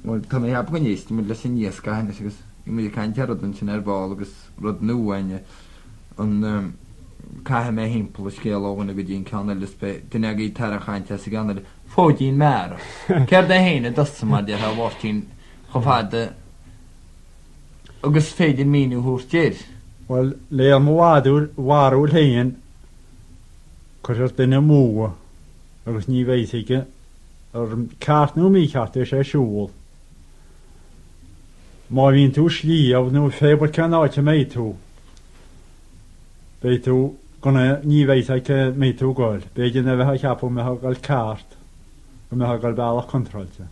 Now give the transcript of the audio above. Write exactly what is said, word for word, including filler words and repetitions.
Wel, dyna i abgan ys, dim ydych sy'n iesga hynny sy'n ym wedi cael terod yn sy'n erbol agos rod nhw enw ond cael me himpl ysgil o hwnna gyda'n cael nylys be dyna gyd tarach aint a sy'n gael ffod i'n mer cer da hyn y dysg yma di'r hael wrth i'n chofad agos ffeid i'n mynd i'w hwrs dyr Wel, le am wadwr warwr hyn cwrs byn y mw agos ni feisig yr cart nhw mi cart eisiau siŵl Maar wie toe schlie of nu feber kan uit mee toe. Bij toe kon je niet weten dat je mee toe gaat. Bij je never had je op me had al kaart. En me had al bij alle controle.